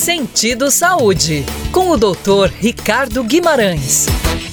Sentido Saúde, com o Dr. Ricardo Guimarães.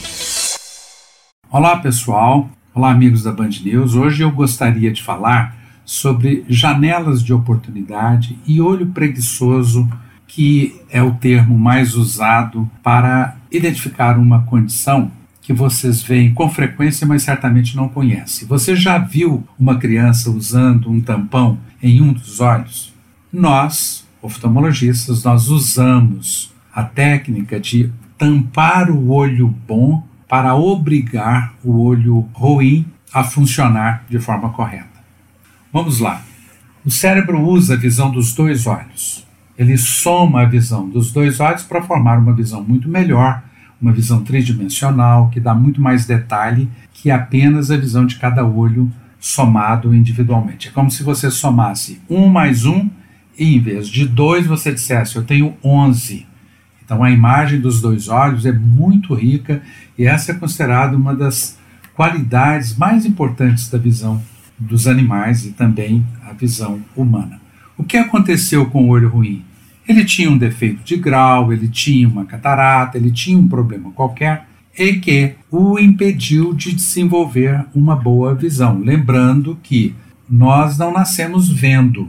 Olá pessoal, olá amigos da Band News. Hoje eu gostaria de falar sobre janelas de oportunidade e olho preguiçoso, que é o termo mais usado para identificar uma condição que vocês veem com frequência, mas certamente não conhecem. Você já viu uma criança usando um tampão em um dos olhos? Nós, oftalmologistas, nós usamos a técnica de tampar o olho bom para obrigar o olho ruim a funcionar de forma correta. Vamos lá. O cérebro usa a visão dos dois olhos. Ele soma a visão dos dois olhos para formar uma visão muito melhor, uma visão tridimensional, que dá muito mais detalhe que apenas a visão de cada olho somado individualmente. É como se você somasse 1 mais 1 e em vez de 2 você dissesse, eu tenho 11. Então a imagem dos dois olhos é muito rica e essa é considerada uma das qualidades mais importantes da visão dos animais e também a visão humana. O que aconteceu com o olho ruim? Ele tinha um defeito de grau, ele tinha uma catarata, ele tinha um problema qualquer e que o impediu de desenvolver uma boa visão. Lembrando que nós não nascemos vendo,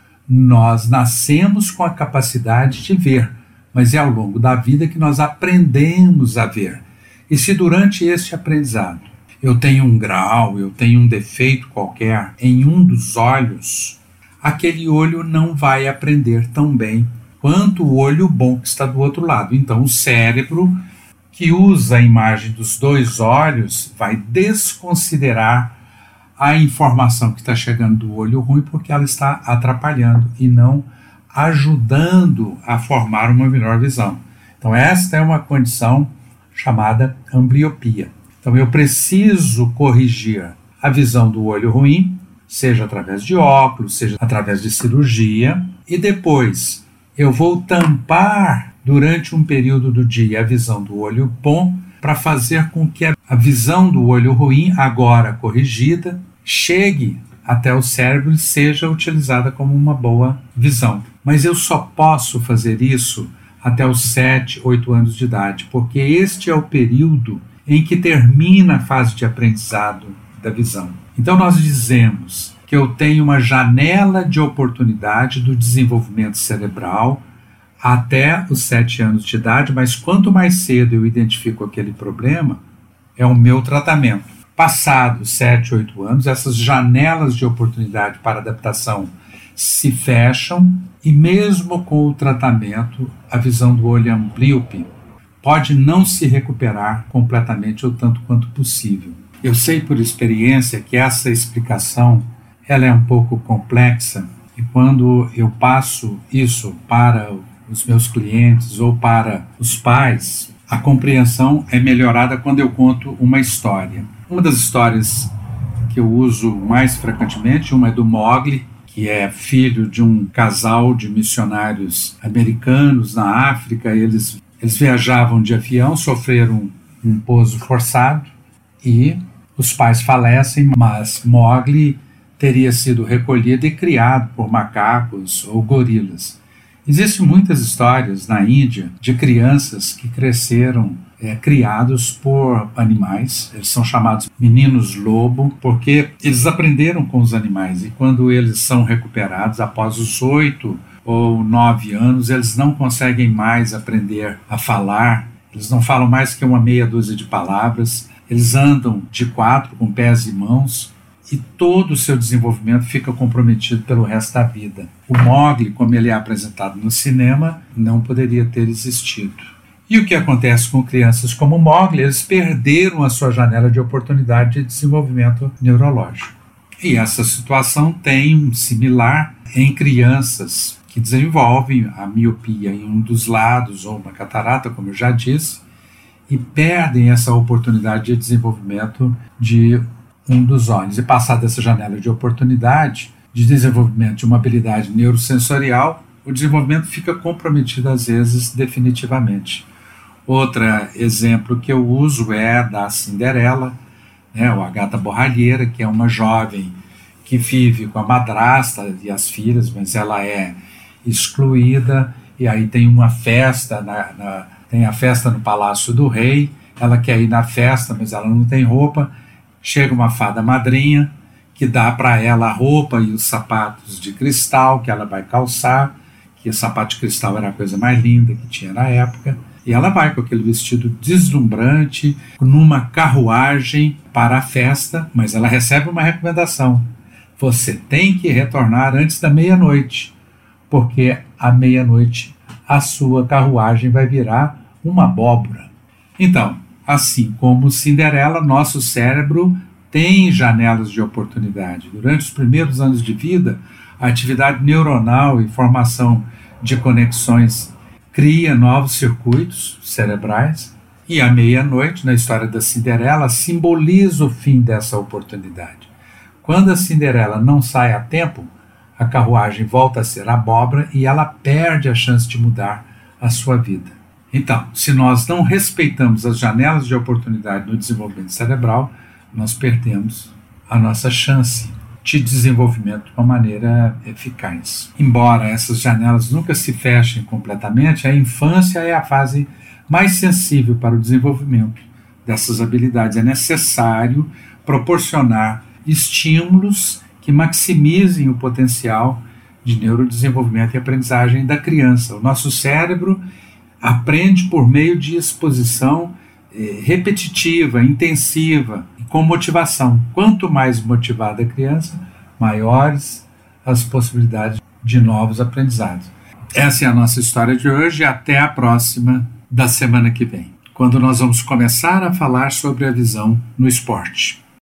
nós nascemos com a capacidade de ver, mas é ao longo da vida que nós aprendemos a ver. E se durante este aprendizado eu tenho um grau, eu tenho um defeito qualquer em um dos olhos, aquele olho não vai aprender tão bem quanto o olho bom que está do outro lado. Então o cérebro, que usa a imagem dos dois olhos, vai desconsiderar a informação que está chegando do olho ruim porque ela está atrapalhando e não ajudando a formar uma melhor visão. Então esta é uma condição chamada ambliopia. Então eu preciso corrigir a visão do olho ruim, seja através de óculos, seja através de cirurgia, e depois eu vou tampar durante um período do dia a visão do olho bom para fazer com que a visão do olho ruim, agora corrigida, chegue até o cérebro e seja utilizada como uma boa visão. Mas eu só posso fazer isso até os 7, 8 anos de idade, porque este é o período em que termina a fase de aprendizado da visão. Então nós dizemos que eu tenho uma janela de oportunidade do desenvolvimento cerebral até os 7 anos de idade, mas quanto mais cedo eu identifico aquele problema, é o meu tratamento. Passados 7, 8 anos, essas janelas de oportunidade para adaptação se fecham e mesmo com o tratamento, a visão do olho amblíope pode não se recuperar completamente ou tanto quanto possível. Eu sei por experiência que essa explicação ela é um pouco complexa e quando eu passo isso para os meus clientes ou para os pais, a compreensão é melhorada quando eu conto uma história. Uma das histórias que eu uso mais frequentemente, uma é do Mowgli, que é filho de um casal de missionários americanos na África. Eles viajavam de avião, sofreram um pouso forçado e os pais falecem, mas Mowgli teria sido recolhido e criado por macacos ou gorilas. Existem muitas histórias na Índia de crianças que cresceram criados por animais. Eles são chamados meninos lobo porque eles aprenderam com os animais e quando eles são recuperados após os 8 ou 9 anos, eles não conseguem mais aprender a falar, eles não falam mais que uma meia dúzia de palavras, eles andam de 4 com pés e mãos e todo o seu desenvolvimento fica comprometido pelo resto da vida. O Mowgli, como ele é apresentado no cinema, não poderia ter existido. E o que acontece com crianças como Mowgli? Eles perderam a sua janela de oportunidade de desenvolvimento neurológico. E essa situação tem um similar em crianças que desenvolvem a miopia em um dos lados ou uma catarata, como eu já disse, e perdem essa oportunidade de desenvolvimento de um dos olhos. E passada essa janela de oportunidade de desenvolvimento de uma habilidade neurosensorial, o desenvolvimento fica comprometido às vezes definitivamente. Outro exemplo que eu uso é da Cinderela, ou a gata borralheira, que é uma jovem que vive com a madrasta e as filhas, mas ela é excluída e aí tem uma festa, tem a festa no Palácio do Rei, ela quer ir na festa, mas ela não tem roupa, chega uma fada madrinha, que dá para ela a roupa e os sapatos de cristal que ela vai calçar, que o sapato de cristal era a coisa mais linda que tinha na época, e ela vai com aquele vestido deslumbrante, numa carruagem para a festa, mas ela recebe uma recomendação: você tem que retornar antes da meia-noite, porque à meia-noite a sua carruagem vai virar uma abóbora. Então, assim como Cinderela, nosso cérebro tem janelas de oportunidade. Durante os primeiros anos de vida, a atividade neuronal e formação de conexões cria novos circuitos cerebrais, e à meia-noite, na história da Cinderela, simboliza o fim dessa oportunidade. Quando a Cinderela não sai a tempo, a carruagem volta a ser abóbora e ela perde a chance de mudar a sua vida. Então, se nós não respeitamos as janelas de oportunidade no desenvolvimento cerebral, nós perdemos a nossa chance de desenvolvimento de uma maneira eficaz. Embora essas janelas nunca se fechem completamente, a infância é a fase mais sensível para o desenvolvimento dessas habilidades. É necessário proporcionar estímulos que maximizem o potencial de neurodesenvolvimento e aprendizagem da criança. O nosso cérebro aprende por meio de exposição repetitiva, intensiva e com motivação. Quanto mais motivada a criança, maiores as possibilidades de novos aprendizados. Essa é a nossa história de hoje e até a próxima da semana que vem, quando nós vamos começar a falar sobre a visão no esporte.